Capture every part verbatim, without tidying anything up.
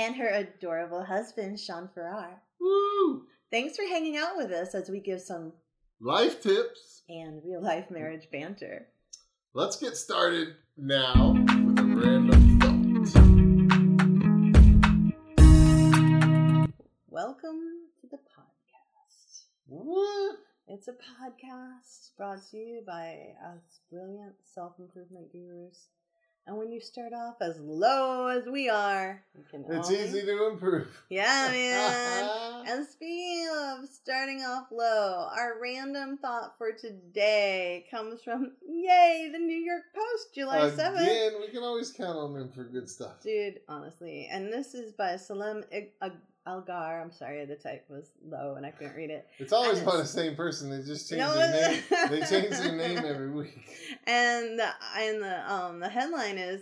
And her adorable husband, Sean Farrar. Woo! Thanks for hanging out with us as we give some life tips and real-life marriage banter. Let's get started now with a random thought. Welcome to the podcast. What? It's a podcast brought to you by us brilliant self-improvement gurus. And when you start off as low as we are, you can it's only... easy to improve. Yeah, man. And speaking of starting off low, our random thought for today comes from, yay, the New York Post, July seventh. Again, we can always count on them for good stuff. Dude, honestly. And this is by Salem Algar. I'm sorry, the type was low and I couldn't read it. It's always and by it's... the same person. They just change no, their name. They change their name every week. And the, and the um the headline is,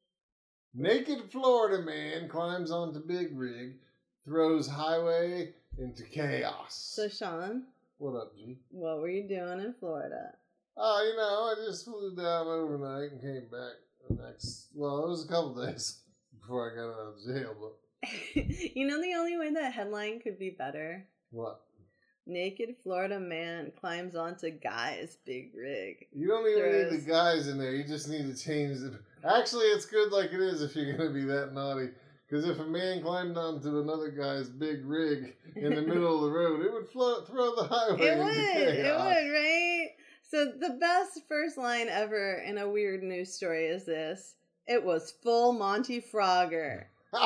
naked Florida man climbs onto big rig, throws highway into chaos. So Sean, what up, G? What were you doing in Florida? Oh, you know, I just flew down overnight and came back the next. Well, it was a couple days before I got out of jail, but. You know the only way that headline could be better? What? Naked Florida man climbs onto guy's big rig. You don't even Throws... need the guys in there. You just need to change the... Actually, it's good like it is if you're going to be that naughty. Because if a man climbed onto another guy's big rig in the middle of the road, it would float, throw the highway it into would, chaos. It would, right? So the best first line ever in a weird news story is this. It was full Monty Frogger.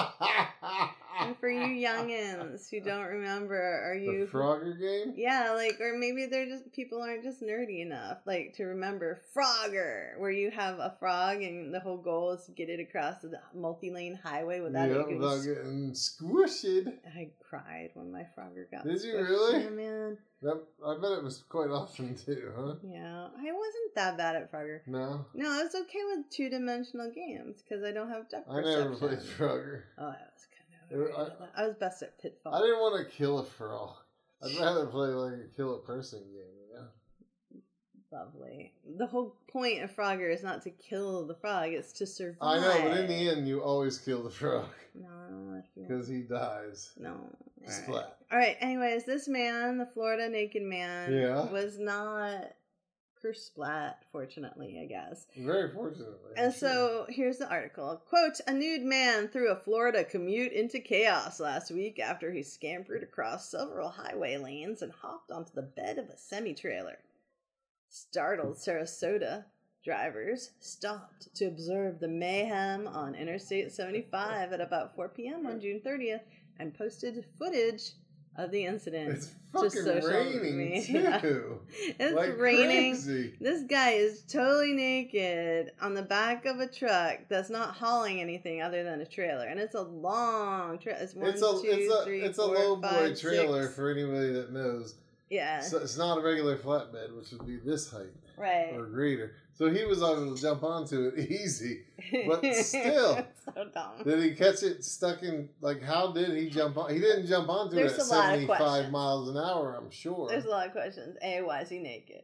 And for you youngins who don't remember, are you... The Frogger game? Yeah, like, or maybe they're just, people aren't just nerdy enough, like, to remember Frogger, where you have a frog and the whole goal is to get it across the multi-lane highway without yeah, it getting... without getting squished. I cried when my Frogger got Did you squished. really? Yeah, man. That, I bet it was quite often too, huh? Yeah, I wasn't that bad at Frogger. No? No, I was okay with two-dimensional games, because I don't have depth I perception. never played Frogger. Oh, I was kind of... I, I was best at Pitfall. I didn't want to kill a frog. I'd rather play like a kill a person game, you know? Lovely. The whole point of Frogger is not to kill the frog, it's to survive. I know, but in the end, you always kill the frog. No, I don't like you. Because he dies. No. Splat. All right, anyways, this man, the Florida naked man, yeah. was not kersplat, fortunately, I guess. Very fortunately. And sure. so, here's the article. Quote, a nude man threw a Florida commute into chaos last week after he scampered across several highway lanes and hopped onto the bed of a semi-trailer. Startled Sarasota drivers stopped to observe the mayhem on Interstate seventy-five at about four p.m. on June thirtieth and posted footage of the incident. It's fucking to social raining, media. too. It's like raining. Crazy. This guy is totally naked on the back of a truck that's not hauling anything other than a trailer. And it's a long trailer. It's one, it's a, two, it's a, three, it's four, a low five, boy trailer six. for anybody that knows. Yeah. So it's not a regular flatbed, which would be this height. Right. Or greater. So he was able to jump onto it easy. But still. So dumb. Did he catch it stuck in, like, how did he jump on? He didn't jump onto There's it at a lot of seventy-five questions. miles an hour, I'm sure. There's a lot of questions. A, why is he naked?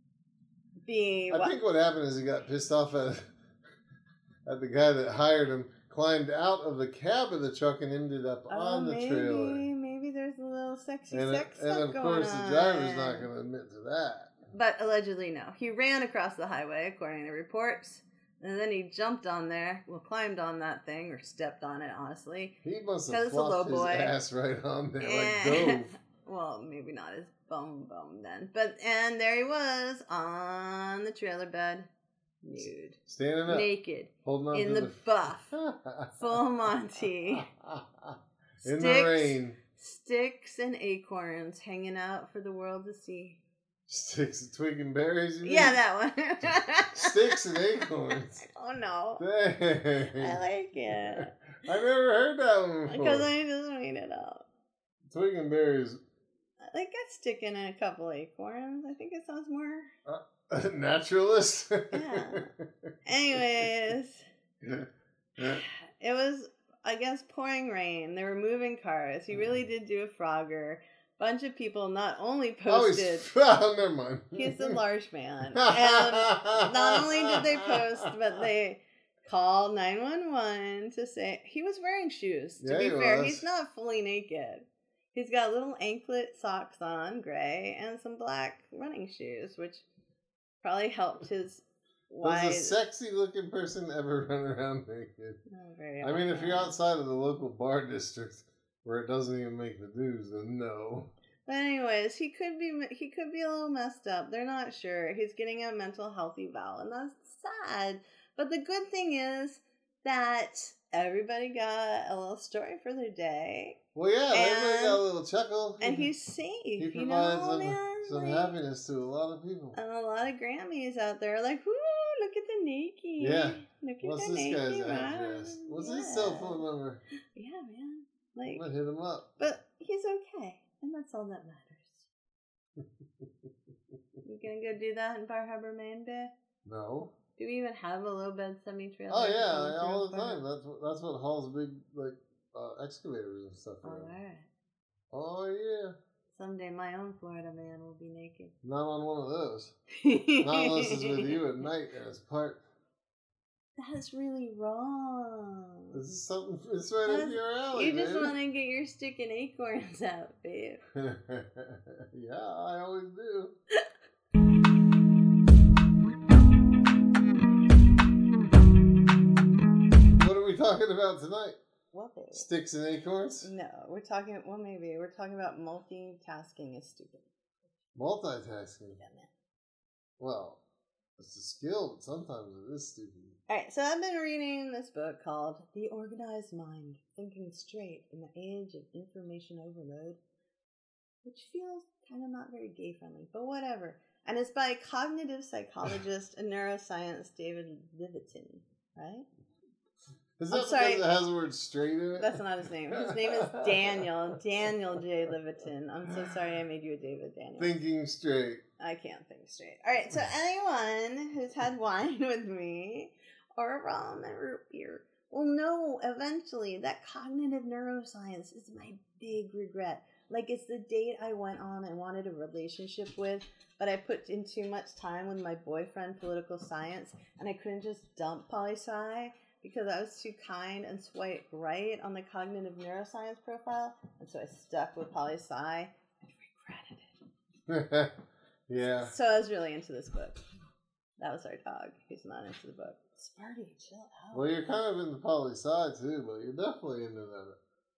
B, I why- think what happened is he got pissed off at, at the guy that hired him, climbed out of the cab of the truck and ended up oh, on the maybe, trailer. Maybe there's a little sexy And, sex and stuff of going course, on. the driver's not going to admit to that. But allegedly, no. He ran across the highway, according to reports, and then he jumped on there, well, climbed on that thing, or stepped on it, honestly. He must 'Cause have it's a low flopped his boy. ass right on there, And- like dove. Well, maybe not his bum bum then. But, and there he was, on the trailer bed, nude. Standing up. Naked. Holding on in to the, the buff. Full Monty. In Sticks, the rain. Sticks and acorns hanging out for the world to see. Sticks, twig and berries, you mean? Yeah, that one. Sticks and acorns. Oh, no. Dang. I like it. I never heard that one before. Because I just made it up. Twig and berries. I like I stick in a couple acorns. I think it sounds more... Uh, naturalist? Yeah. Anyways. Yeah. It was, I guess, pouring rain. They were moving cars. He really did do a Frogger. Bunch of people not only posted... Oh, he's, oh, never mind. He's a large man. And not only did they post, but they call nine one one to say he was wearing shoes. To Yeah, be he fair, was. he's not fully naked. He's got little anklet socks on, gray, and some black running shoes, which probably helped his wide... Does a sexy looking person ever run around naked? Not very I mean, if you're often. outside of the local bar district where it doesn't even make the news, then no. But anyways, he could be he could be a little messed up. They're not sure. He's getting a mental health eval, and that's sad. But the good thing is that everybody got a little story for their day, Well, yeah, everybody And- got a little chuckle. and he's safe. he you provides know, some, man. some Like, happiness to a lot of people. and a lot of Grammys out there, like, whoo, look at the naked. Yeah. Look at What's the this naked guy's man. address? What's his Yeah. cell phone number? Yeah, man. I'm Like, gonna hit him up. but he's okay, and that's all that matters. You gonna go do that in Bar Harbor, Maine, babe? No. Do we even have a low bed semi trailer? Oh yeah, all the time. That's what that's what hauls big like uh, excavators and stuff All around. right. Oh yeah. Someday my own Florida man will be naked. Not on one of those. Not unless it's with you at night and it's parked. That's really wrong. This is something. It's right up That's- your alley, You just baby. want to get your stick and acorns out, babe. Yeah, I always do. What are we talking about tonight? What, babe? Sticks and acorns? No, we're talking. Well, maybe we're talking about multitasking is stupid. Multitasking. Yeah, man. Well, it's a skill, but sometimes it is stupid. All right, so I've been reading this book called The Organized Mind, Thinking Straight in the Age of Information Overload, which feels kind of not very gay friendly, but whatever. And it's by cognitive psychologist and neuroscience David Levitin, right? Is I'm that sorry. because it has the word straight in it? That's not his name. His name is Daniel. Daniel J. Levitin. I'm so sorry I made you a David, Daniel. Thinking straight. I can't think straight. All right, so anyone who's had wine with me or a rum and root beer will know eventually that cognitive neuroscience is my big regret. Like, it's the date I went on and wanted a relationship with, but I put in too much time with my boyfriend, political science, and I couldn't just dump poli-sci because I was too kind and swiped right on the cognitive neuroscience profile, and so I stuck with poli-sci and regretted it. Yeah. So I was really into this book. That was our dog. He's not into the book. Sparty, chill out. Well, you're kind of into poli sci too, but you're definitely into that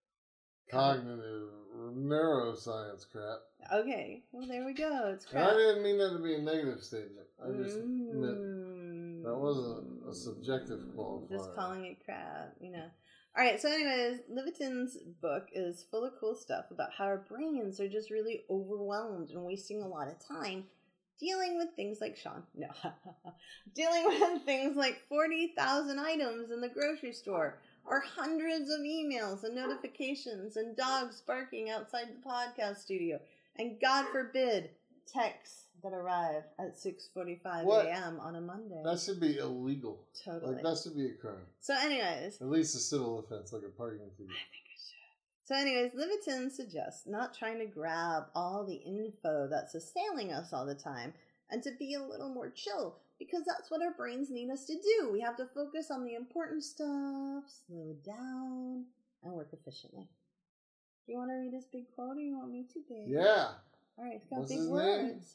cognitive neuroscience crap. Okay, well there we go. It's And I crap. didn't mean that to be a negative statement. I just meant Mm. that wasn't a subjective qualifier. Just calling it crap, you know. All right, so anyways, Levitin's book is full of cool stuff about how our brains are just really overwhelmed and wasting a lot of time dealing with things like Sean. No. dealing with things like forty thousand items in the grocery store or hundreds of emails and notifications and dogs barking outside the podcast studio and, God forbid, texts that arrive at six forty-five What? a.m. on a Monday. That should be illegal. Totally. Like, that should be a crime. So anyways, At least a civil offense, like a parking ticket. I think it should. So anyways, Levitin suggests not trying to grab all the info that's assailing us all the time and to be a little more chill because that's what our brains need us to do. We have to focus on the important stuff, slow it down, and work efficiently. Do you want to read his big quote or you want me to, babe? Yeah. All right, it's got What's big his words. name?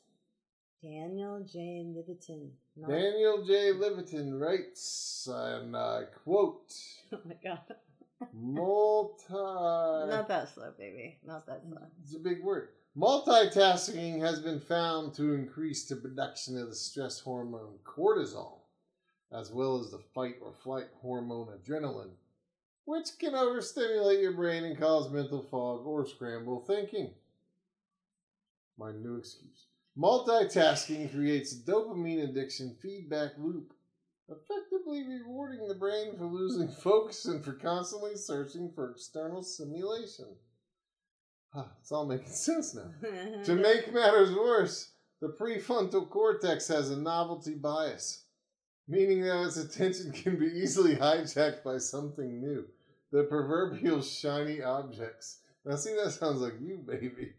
Daniel J. Levitin. Not- Daniel J. Levitin writes, and I quote, Oh my god. multi... Not that slow, baby. Not that slow. It's a big word. Multitasking has been found to increase the production of the stress hormone cortisol, as well as the fight or flight hormone adrenaline, which can overstimulate your brain and cause mental fog or scramble thinking. My new excuse. Multitasking creates a dopamine addiction feedback loop, effectively rewarding the brain for losing focus and for constantly searching for external stimulation. Ah, it's all making sense now. To make matters worse, the prefrontal cortex has a novelty bias, meaning that its attention can be easily hijacked by something new, the proverbial shiny objects. Now, see, that sounds like you, baby.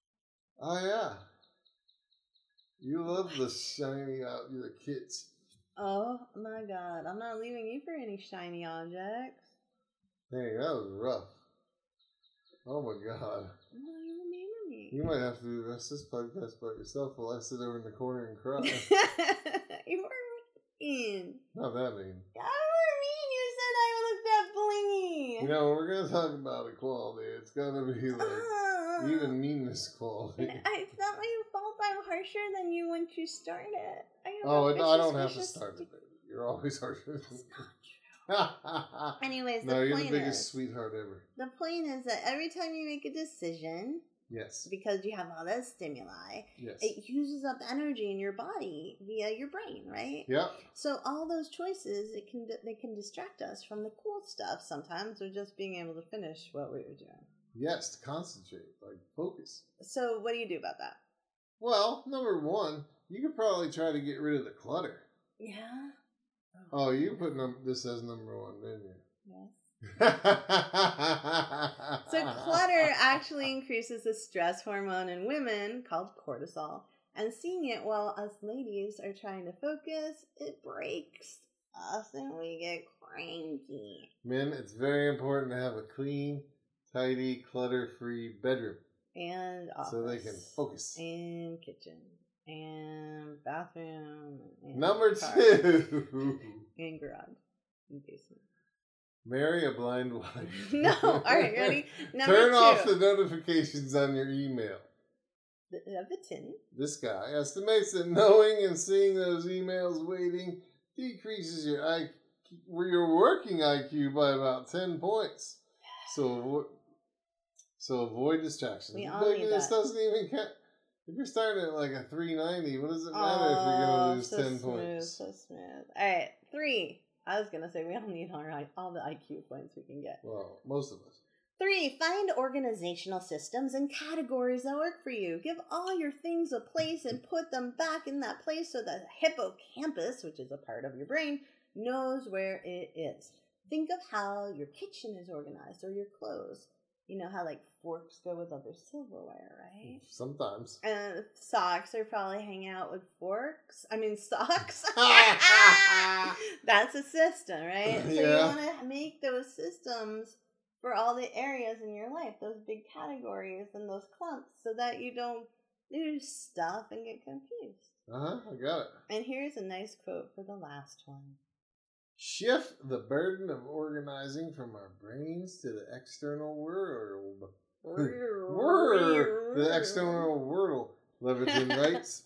What? Oh, yeah. You love the shiny, uh, the kids. Oh my god, I'm not leaving you for any shiny objects. Dang, that was rough. Oh my god. No, you remember me. You might have to do the rest of this podcast by yourself while I sit over in the corner and cry. You were mean. Not that mean. You were mean. You said I looked that blingy. You know, we're going to talk about equality. It's got to be like Uh, even meanness quality. I, it's not my fault I'm harsher than you once you started. I have Oh, a no, I don't vicious, have to vicious start st- it, baby. You're always harsher. Anyways, the No, you're point the biggest is, sweetheart ever. the point is that every time you make a decision, Yes. because you have all that stimuli, Yes. it uses up energy in your body via your brain, right? Yep. So all those choices, it can they can distract us from the cool stuff sometimes, or just being able to finish what we were doing. Yes, to concentrate, like focus. So what do you do about that? Well, number one, you could probably try to get rid of the clutter. Yeah. Oh, you put num- this as number one, didn't you? Yes. So clutter actually increases the stress hormone in women called cortisol. And seeing it while us ladies are trying to focus, it breaks us and we get cranky. Men, it's very important to have a clean, tidy, clutter-free bedroom And office. so they can focus. And kitchen. And bathroom. And Number car, two, And garage. And basement. marry a blind wife. No, alright, ready? Number Turn two. off the notifications on your email. The, of the tin. This guy estimates that knowing and seeing those emails waiting decreases your I Q, your working I Q by about ten points. So, avo- so avoid distractions. We all But need this that. doesn't even count. If you're starting at like a three ninety, what does it matter Oh, if you're going to lose so ten smooth, points? so smooth. Alright, three. I was gonna say we all need all, right, all the I Q points we can get. Well, most of us. Three, find organizational systems and categories that work for you. Give all your things a place and put them back in that place so the hippocampus, which is a part of your brain, knows where it is. Think of how your kitchen is organized or your clothes. You know how like forks go with other silverware, right? Sometimes. And socks are probably hanging out with forks. I mean socks. That's a system, right? So Yeah. you want to make those systems for all the areas in your life, those big categories and those clumps, so that you don't lose stuff and get confused. Uh-huh, I got it. And here's a nice quote for the last one. Shift the burden of organizing from our brains to the external world. Whirr, the external world, Levitin writes.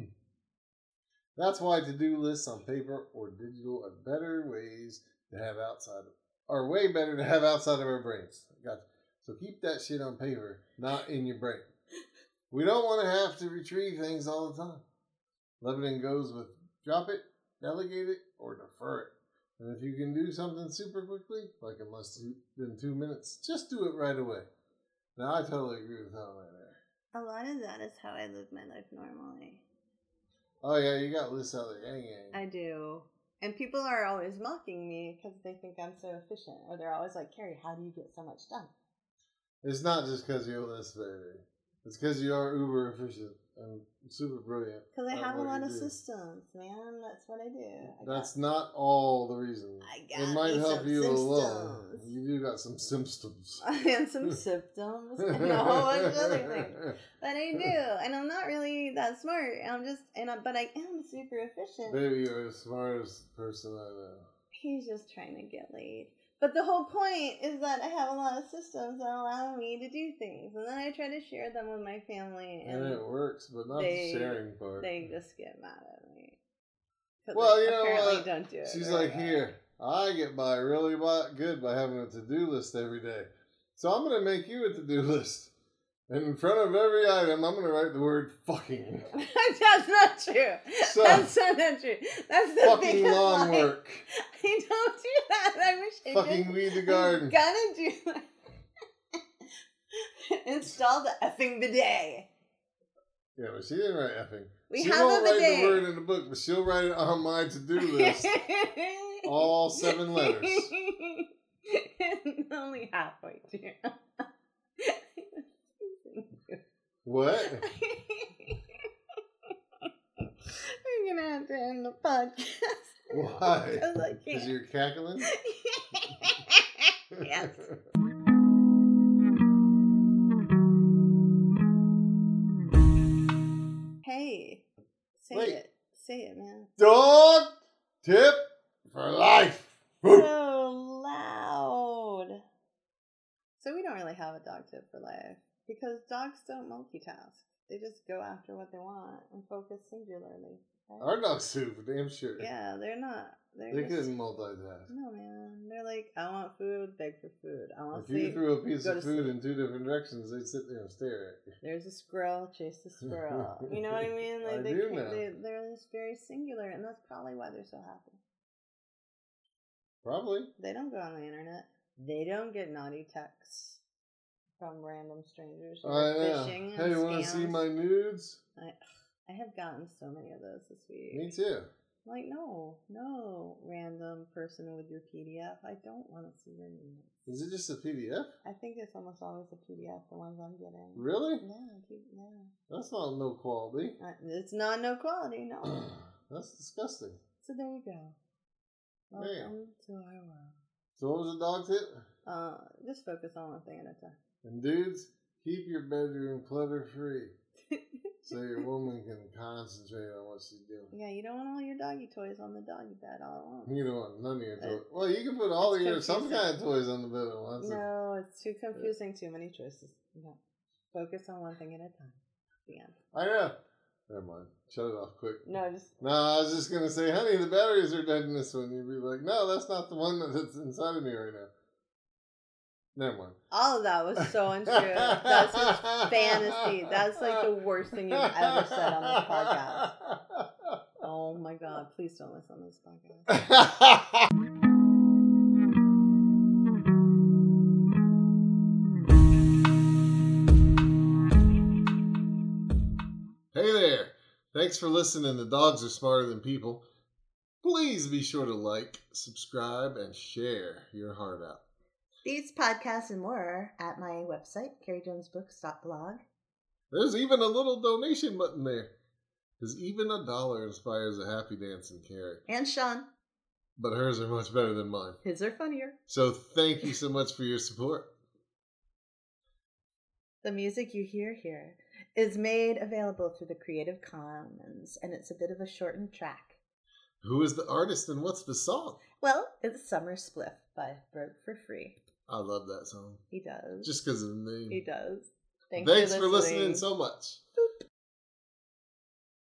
That's why to-do lists on paper or digital are better ways to have outside of, are way better to have outside of our brains. Gotcha. So keep that shit on paper, not in your brain. We don't want to have to retrieve things all the time. Levitin goes with drop it, delegate it, or defer it. And if you can do something super quickly, like in less than two minutes, just do it right away. Now, I totally agree with Tom right there. A lot of that is how I live my life normally. Oh, yeah, you got lists out there. Yang, yang. I do. And people are always mocking me because they think I'm so efficient. Or they're always like, Carrie, how do you get so much done? It's not just because you're a list, baby. It's because you are uber efficient and super brilliant. Because I at have a what lot you of do. systems, man. That's what I do. I That's got, not all the reason. I got It might me help some you alone. systems. You do got some symptoms. and some symptoms and a whole bunch of other things. But I do. And I'm not really that smart. I'm just, and I, but I am super efficient. Baby, you're the smartest person I know. He's just trying to get laid. But the whole point is that I have a lot of systems that allow me to do things. And then I try to share them with my family. And, And it works, but not they- the sharing part. they just get mad at me. 'Cause Well, they you know apparently what? don't do it. She's very like, well. here, I get by really bi- good by having a to-do list every day. So I'm going to make you a to-do list. And in front of every item, I'm going to write the word fucking. That's not true. So, That's not true. That's the fucking biggest lawn lie. work. I don't do that. I wish I Fucking did. weed the garden. I'm gonna do that. Install the effing bidet. Yeah, but she didn't write effing. We she have won't a write bidet. the word in the book, but she'll write it on my to-do list. All seven letters. Only halfway through. What? We're gonna have to end the podcast. Why? Because I Because can't. you're cackling? Yes. Hey, say Wait. it. Say it, man. Dog tip for life. So loud. So we don't really have a dog tip for life because dogs don't multitask. They just go after what they want and focus singularly. Right? Our dogs too, for damn sure. Yeah, they're not. They're They just, couldn't multitask. No, man. They're like, I want food, beg for food. I want If you sleep. threw a piece go of to food sleep. in two different directions, they'd sit there and stare at you. There's a squirrel, chase the squirrel. You know what I mean? Like I they, do can't- know. they they're just very singular, and that's probably why they're so happy. Probably. They don't go on the internet. They don't get naughty texts from random strangers who I are know. phishing Hey, and you want to scams. see my nudes? I, I have gotten so many of those this week. Me too. Like, no, no, random person with your P D F. I don't want to see your nudes. Is it just a P D F? I think it's almost always a P D F, the ones I'm getting. Really? Yeah, P- yeah. That's not no quality. Uh, It's not no quality, no. That's disgusting. So there you go. Welcome Man. to our world. So what was the dog tip? Uh, just focus on one thing at a time. And dudes, keep your bedroom clutter free so your woman can concentrate on what she's doing. Yeah, you don't want all your doggy toys on the doggy bed all at once. You don't want none of your Uh, toys. Well, you can put all of it's your some confusing. kind of toys on the bed at once. No, it's too confusing. Too many choices. No, focus on one thing at a time. The end. I know. Never mind. Shut it off quick. No, just No, I was just gonna say, honey, the batteries are dead in this one. You'd be like, no, that's not the one that's inside of me right now. Never mind. all of that was so untrue. That's just fantasy. That's like the worst thing you've ever said on this podcast. Oh my god! Please don't listen to this podcast. Hey there. Thanks for listening to Dogs Are Smarter Than People. Please be sure to like, subscribe, and share your heart out. These podcasts and more are at my website, carrie jones books dot blog. There's even a little donation button there. Because even a dollar inspires a happy dance in Carrie. And Sean. But hers are much better than mine. His are funnier. So thank you so much for your support. The music you hear here is made available through the Creative Commons, and it's a bit of a shortened track. Who is the artist and what's the song? Well, it's Summer Spliff by Broke for Free. I love that song. He does. Just because of the name. He does. Thanks, Thanks for for listening. listening so much. Boop.